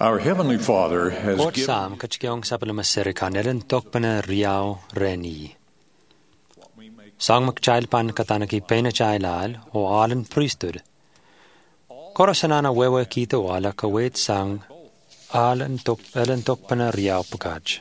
Our Heavenly Father has Kort given sam kachkiong sapalama serikan elen tokpana riau reni. Sang makchail pan katanaki pena chailal o alen priesthood. Korasanana wewe kita wala kawet sang elen tokpana riau pakaj.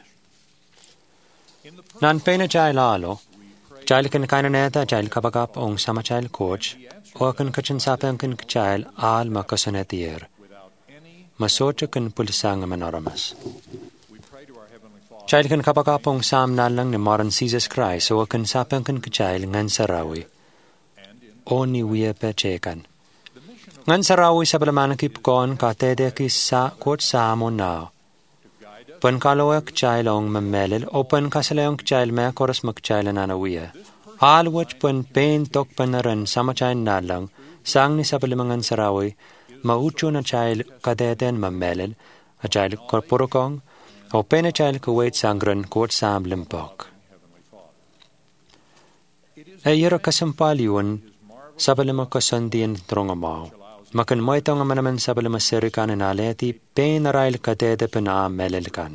Nan pena chailalo, chail kan kainaneta chail kapakap ong sama chail coach, o kan kachin sapen kan chail al makasanetier. Masocha kan pulisang manoramas. Chail kan kapakapong sam nalang ni Maran Jesus Christ o kan sapang kan kachail ngan sarawi. O ni wiya pechekan. Ngan sarawi sa palaman kipkon katede ki sa kot samo na. Pan kalawa kachail ong mamelil o pan kasalayong kachail me koras magchail na wiya. Alwach pan pain tok panaran sama chail nalang sang ni sa palamangan sarawi maucho na chail kadeten mamelil a chail korporokong o pena chail kuwait sangran kot sam limpok. Ayira kasampaliwan sabalima kasandian trongamao. Makan moitong manaman sabalima serikan na aleti pena rail kadete pena melilkan.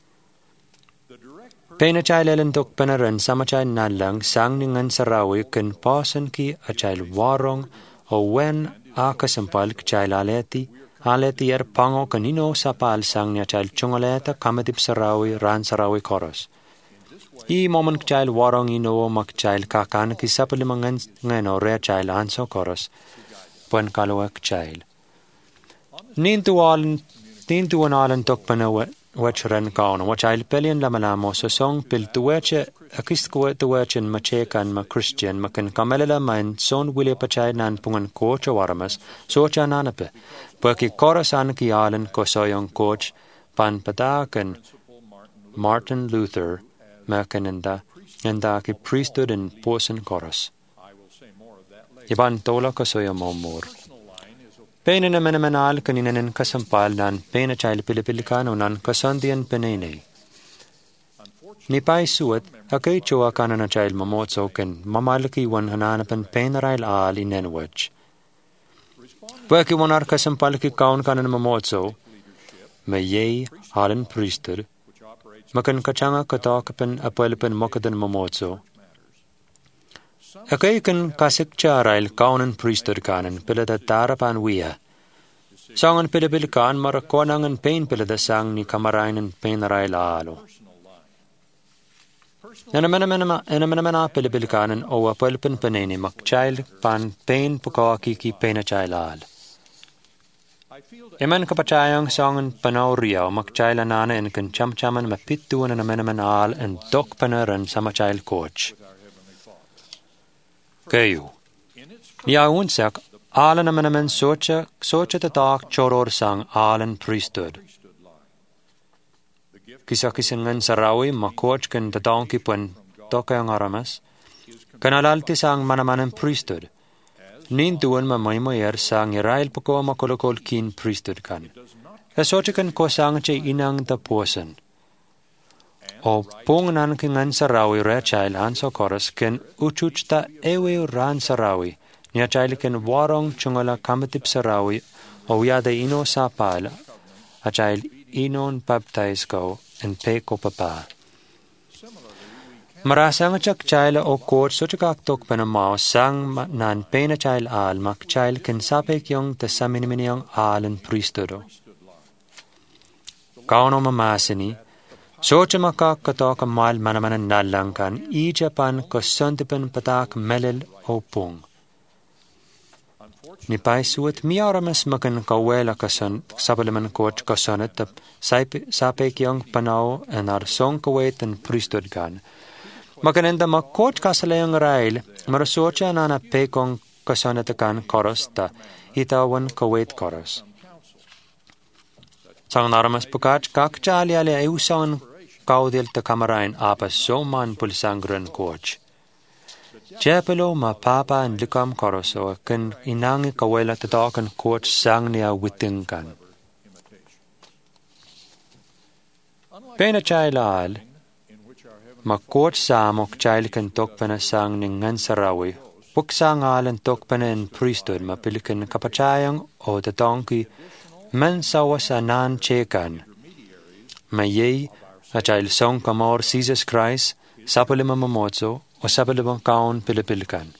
Pena chail elentok penaran sama chail nalang sang ningan sarawi kan pasan ki a chail warong o wen a kasampal chail aleti pango kanino sa palsang niya chail chungoleta kamatip sarawi ran sarawi koros. I moment chail warong ino mak chail kakan kisapalimangan ngeno rea chail anso koros. Puen kalawak chail. Nintu an alan tokpana wachran kauna wachail pelian lamalamo so song pil tuweche akistkuwe tuwechen machekan ma Christian makan kamelela main son wile pachai nan pungan coach waramas socha nanape. Porque korasan ki alan kosoyong coach pan patakan Martin Luther makanenda enda ki priesthood in posen koras. Iban tola kosoyo momor. Pena na menamanal kaninanin kasampal nan pena chail pilipilikan o nan kasandian penene. Nipay suat akay chua kana na chail mamotso ken mamalaki wan hananapan penarail al inenwach. Pweki wanar kasampal ki kaun kana na mamotso mayay halen priesthood makan kachanga katakapan apalipan makadan mamotso. Akay kan kasik charail kaunan priesthood kanan pilada tarapan wiya. Sangan pilipilikan marakonangan pain pilada sang ni kamarainan penarail alo. Enamenamana pilipilikanan o apalipan panene makchail pan pain pukawaki ki penachail al. Eman kapachayang sangan panaw riyaw makchail anana en kan chamchaman mapituan na menaman al en dok panaran sa machail coach. Kayo. Niyaunsak, alan naman socha tatak choror sang alan priesthood. Kisa-kisingan sarawi makoch kan tatangki pun tokayang aramas. Kanalalti sang manamanan priesthood. Nintuan mamaymayer sang irail pako makolokol kin priesthood kan. Kasocha kan kosang chay inang tapuasan. O pungnan kingan sarawi rechail anso koras ken uchuchta ewe ran sarawi niya chail ken warong chungala kamatip sarawi o yada ino sapal a chail inon baptize ko en peko papa. Marasang chak chail o court so chakaktok panamao sang nan pena chail al mak chail ken sapek yung tasaminiminyong alan priesthood. Kauno mamasini socha makakatok mal manamanan nalangkan ijapan kasantipan patak melil o pung. Nipay suat miyaramas makan kawela kasan sabalaman coach kasanat tap sapek yung panaw en arsong kawet en priesthood kan. Makanenda makcoach kasalayang rail marasocha nana pekong kasanatakan koros ta itawan kawet koros. Sang naramas pukat kakchali ali ayusan kaudil ta kamarain apas soman pulisangran coach. Chepelo ma papa and likam koroso kan inangi kawela tatakan coach sang niya witingkan. Pena chailal ma coach samok chail kan tokpana sang ningan sarawi Puksang alan tokpana en priesthood mapilikan kapachayang o tatongki men sawas anan cekan. Mayei ajail song kamor Jesus Christ, sapalima mamozo, o sapalima kaon pilipilkan.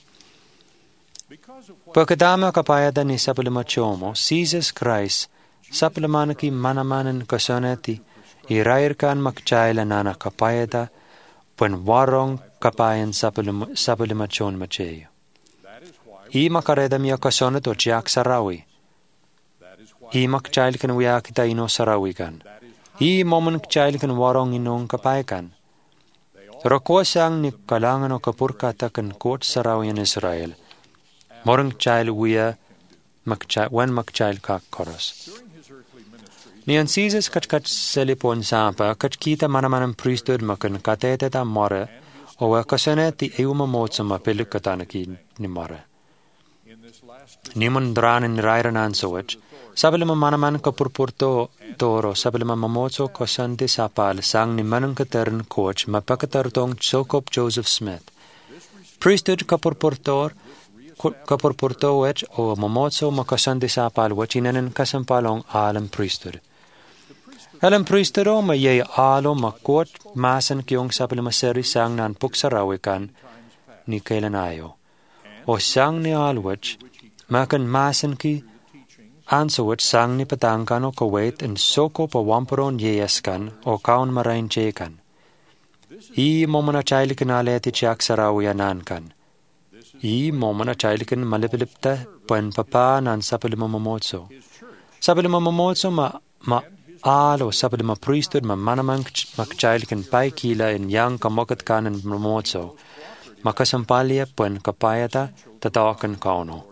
Pagkadama kapayada ni sapalima chomo, Jesus Christ, sapalimanaki manamanan kasoneti, irairkan makchaila nana kapayada, pen warong kapayan sapalima chon macheyo. I makareda miya kasonet o chiak sarawi. I makchail kan wiakita ino sarawi kan. I momen kchail kan warong inong kapaykan. Rokwasang ni kalangan o kapurkata kan kot sarawi in Israel. Morang child wiya wen makchail kak koros. Nian Jesus kat selipon sampa kat kita manamanang priesthood makan kateteta mora o kasoneti euma motsama pelukatanaki ni mora. Niman dranin rairanan sowach, sabalima manaman kapurpurto toro sabalima mamotso kasante sapal sang ni manang katern coach mapakatartong Sokop Joseph Smith. Priesthood kapurpurtor wech o mamotso makasante sapal wech inanan kasampalong alam priesthood. Alam priesthood o mayay alo makot masan kiyong sabalima seri sang nan puksarawikan ni kailanayo. O sang ni alwech makan masan ki ansawat sang ni patangkan o kawait en soko pawamparon yeyaskan o kaon marain cekan. I momana chailikan aleti chak sarawiyanan kan. I momana chailikan malipilipta pen papa nan sapalima mamotso. Sapalima mamotso ma alo sapalima priesthood ma manamang makchailikan paikila en yang kamokat kanan mamotso. Makasampalia pen kapayata tatawakan kauno.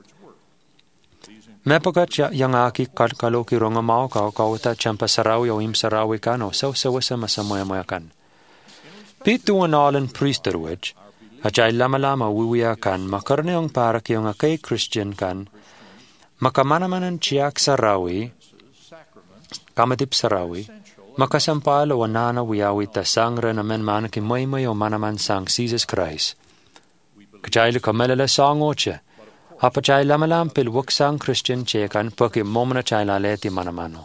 Mepagat yang aki kaloki rongamao kauta champa sarawi o im sarawi kano sawasa masamoya kan. Pitu analan priester which ajay lama wiwiya kan makarne ang para kiyong akay Christian kan makamanaman chiak sarawi kamatip sarawi makasampal o nana wiyawi ta sangre namen manaki moy o manaman sang Jesus Christ. Kajay kamelala sang oche. Apa chay lamalam pil waksang Christian cekan pake momena chay laleti manamano.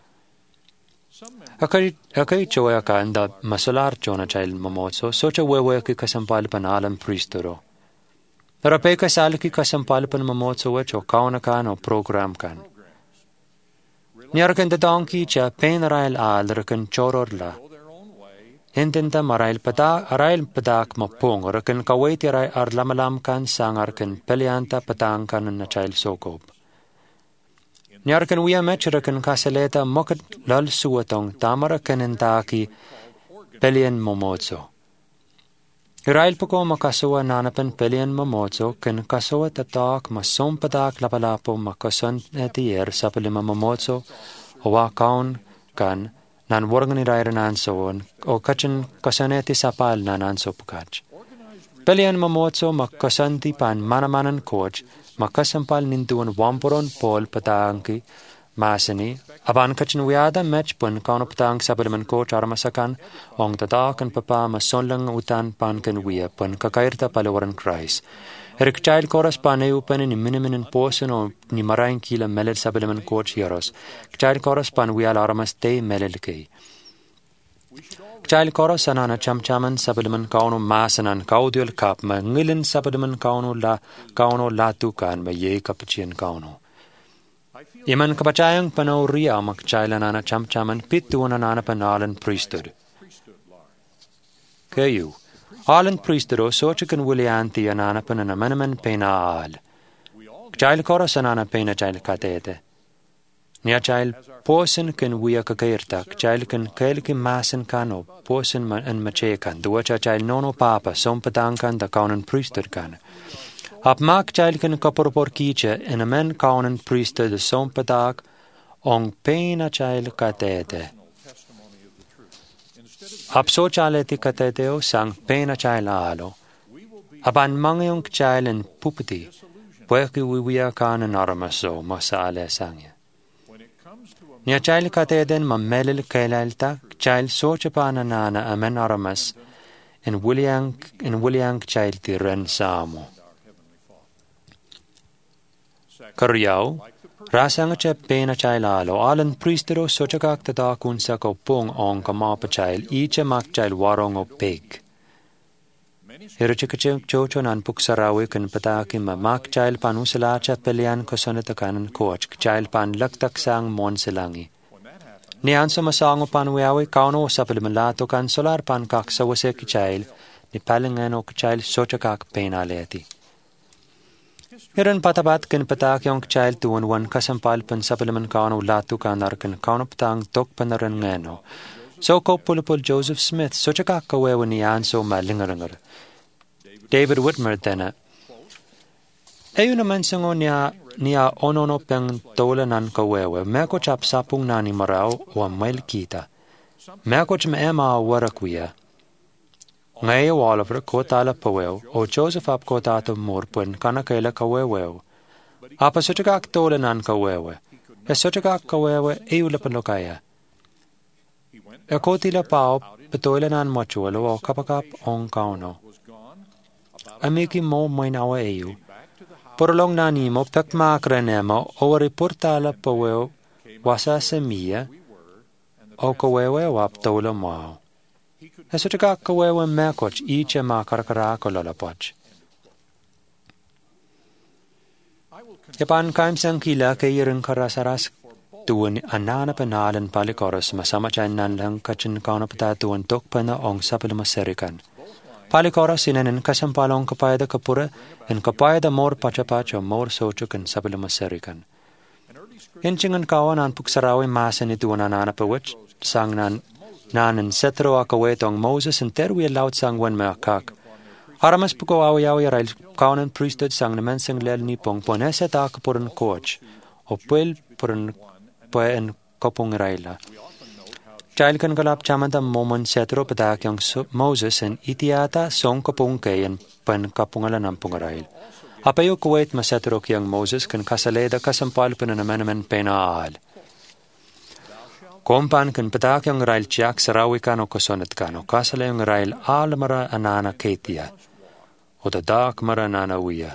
Akai choya kan da masalar chona chay mamotso socha wewe ki kasampal panalam priestero. Rape kasal ki kasampal pan mamotso wech o kauna kan o program kan. Niarkan da donkey cha pen rail al rakan choror la. Intenta marail padak mapung rakan kawaiti rai ar lamalam kan sangar kan pelianta patang kan na chail sokop. Nyarkan wiya mech rakan kasaleta mokat lal suwatong tamara kanentaki pelian momotso. Irail pako makasawa nanapan pelian momotso kan kasawa tatak masom padak lapalapo makasan etier sa pelima momotso owa kaun kan nan wargan ni raira nansoon o kachin kasaneti sapal na nanso pukach. Pelian mamotso makasanti pan manamanan coach makasampal nintuan wamporon pol patangki masani aban kachin wiada mech pun kauno patang sapaliman coach armasakan ong tatakan papa masonlang utan pan kan wiya pun kakairta palawaran Christ. Erik child koras panay upan ni miniminin posen o ni maraing kila melel sapaliman coach yaros. Child koras pan wiya armas te melel kay. Child koras anana chamchaman sapaliman kauno masanan kaudiol kap ma ngilin sapaliman kauno latukan ma ye kapachin kauno. Iman kapachayang panauria makchayla nana chamchaman pitu anana panalan priesthood. Kayu. Alan priestero sochikan wulianti anana pananamanaman pena al. Child koras anana pena child katete. Nia child posen kan wiya kakairtak, child kan kailki masan kano, posen an machekan, duwacha child nono papa, sompatangkan da kaunan priesthood kan. Ap mak child kan kapurpor kiche, en amen kaunan priesthood sompatak, ong pena child katete. Ap so chaleti kateteo sang pena child alo. Apan mangayong child en pupati, pueki wiwiya kanan aramaso, masale sangya. Nia child kateden mamelil kailalta, child socha pananana amen aramas, en Williang child ti ren samo. Karyao, Rasang cha pena chai lalo alan priestero sochakak tata kunsa ko pung on kama pachail icha mak chail warong o pig. Hiruchikachim chocho nan puksarawi kan pataki ma mak chail pan usala cha pelian ko sonatakanan coach chail pan laktak sang mon silangi. Ni anso masango pan wiawi kauno sapilimanlato kan solar pan kak sawase ki chail ni palingan o chail sochakak pena leti. Hiran patabat kan patak yung child tuwan wan kasampal pan sapiliman kauno latu kanar kan kauno patang tok panaran ngeno. So ko pulupul Joseph Smith sochakak kawewa ni anso malingarangar. David Whitmer tena. Ayo naman sango niya onono peng tolanan kawewa meko chap sapung nani marao wa mail kita. Meko chma ema warakwiya. Ngay Oliver ko tala paweo o Joseph ap ko tato murpun kana kaila kaweweo. Apa sochakak tolanan kawewe. E sochakak kawewe eulapanokaya. E ko tila pao petolanan mochuelo o kapakap on kauno. Amiki mo mainawa eyu. Porolong nani mo pekma krenemo o reportala paweo wasa semia o kawewe wap tola mao. Esochakak kawewe mekoch icha ma karkarako lolapoch. Yapan kaim sang kila kayirin karasaras tuwan anana panalan palikoros masamachan nan lang kachin kauna patatuan tokpana ong sapilimaserikan. Palikoros inanin kasampalong kapayada kapura en kapayada mor pachapacho mor sochuk en sapilimaserikan. Inchingan kawan an puksarawi masan ituan anana pawich sang nanan setro akawetong Moses and terwi laut sang wan makak. Aramas puko awi rail kaunan priesthood sang naman sang lel ni pong ponesa ta kapuran coach o puel puran puen kopong raila. Child kan kalap chamanta momon setro patak yung Moses and itiata song kopong kayan pan kapungalan ng pungarail. Apayo kuwait masetro kiyang Moses kan kasaleda kasampal pananaman penaal. Kompan kan patak yung rail chiak sarawi kano kosonat kano kasala yung rail alamara anana ketia o dadak mara nana uya.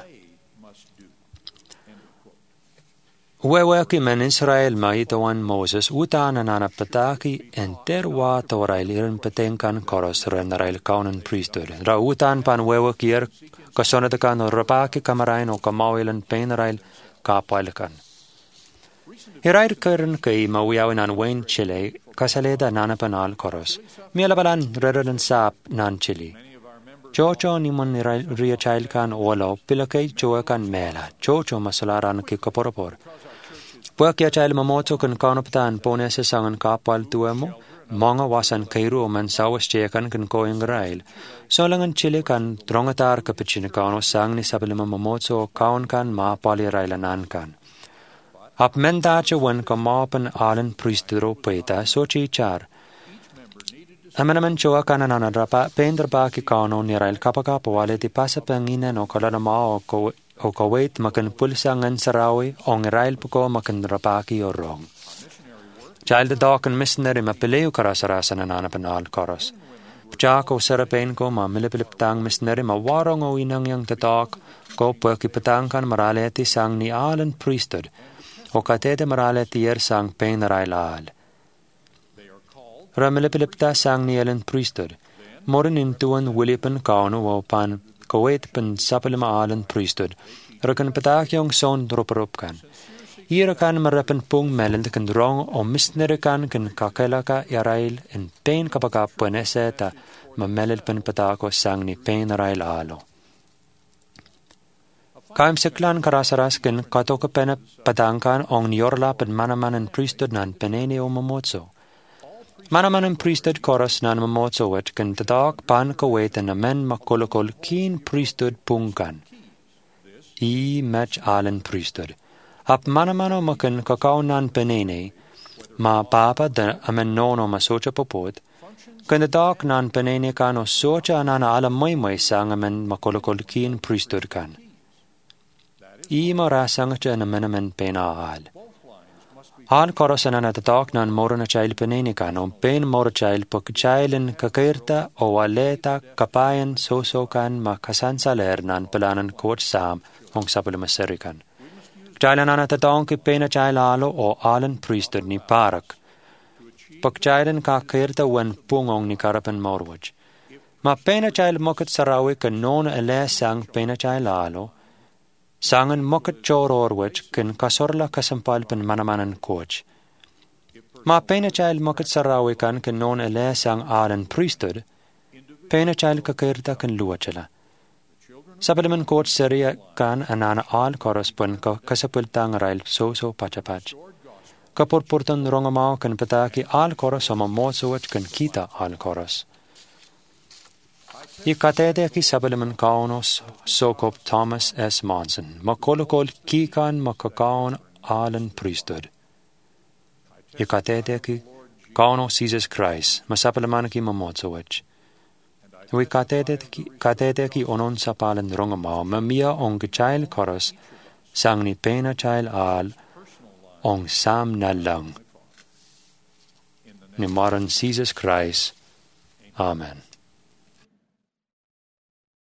Uwewe ki men Israel maitawan Moses utan anana pataki enterwa to rail irin patengkan koros ren rail kaunan priesthood. Ra utan pan wewe kier kosonat kano rapaki kamarain o kamawilan pen rail kapailakan. Hirair kern kay mawiyawin an Wayne Chile kasaleda nana panal koros. Mialabalan reralan sap nan Chile. Chocho ni mon ria child kan walo pilakay choa kan mela. Chocho masalaran ki kaporopor. Puakya child mamoto kan kaunapatan pone sa sangan kapal tuemo. Mga wasan kairu man sawas chekan kan koing rail. So langan Chile kan drongatar kapichin kauno sang ni sabalima mamoto kaun kan maapali railanan kan. Ap mentacha wan kamapan alan priestero peta sochi char. Amanaman choa kananana rapa pendrapa ki kauno ni rail kapaka pawale ti pasa pangina no kalanama o kawait makan pulsangan sarawi o rail puko makan rapaki o rong. Child dok and missionary mapileo karasarasan anana panal koros. Pchako sarapain ko ma milipiliptang missionary mawarong o inang yang tatak ko pwaki patangkan maraleti sang ni alan priesthood. O katete marale tier sang pen railal. Ramilipilipta sang ni elen priesthood. Morin intuan wilipan kauno o pan kawait pan sapilima alen priesthood. Rakan patak yung son droparopkan. Irakan marapan pung melend kan drong o misnerikan kan kakelaka yarail en pen kapaka puneseta mamelil pan patako sang ni pen railalo. Kaim seklan karasaras ken katoka pena padangkan ong niorla pen manamanan priesthood nan penene o mamotso. Manamanan priesthood koras nan mamotso wet ken tadak pan kawet en amen makolokol keen priesthood pungkan. I match allen priesthood. Ap manamano makan kakao nan penene ma papa da amen nono masocha popot. Ken tadak nan penene kano socha anana ala may sang amen makolokol keen priesthood kan. Ima rasang cha naman penaal. Al korosan na tatak nan mora na chail penenikan o pen mora chail pagchailin kakirta o waleta kapayan sosokan makasansaler nan pelanan coach sam ong sapilimaserikan. Kjailan ana tatong ki pena chailalo o alan priesthood ni parak. Pagkailan ka kirta wen pungong ni karapan morwaj. Ma pena chail mokat sarawi kan non ele sang pena chailalo. Sangan mokat chororwaj kan kasorla kasampal pen manamanan coach. Ma pena chail mokat sarawi kan non ele sang alan priesthood. Pena chail kakirta kan luachala. Sapalaman coach seria kan anana al koraspun ka kasapultang rail so pachapach. Kapurpurtan rongamao kan pataki al koras ama mosuach kan kita al koras. I katete ki sapalaman kaunos sokop Thomas S. Monson. Makolokol kikan makakaon alan priesthood. I katete ki kaunos Jesus Christ. Masapalaman ki mamotsuach. We katete ki onon sapalan rongamao mamia ong chail koras sang ni pena chail al ong sam na lang. Ni maran Jesus Christ. Amen.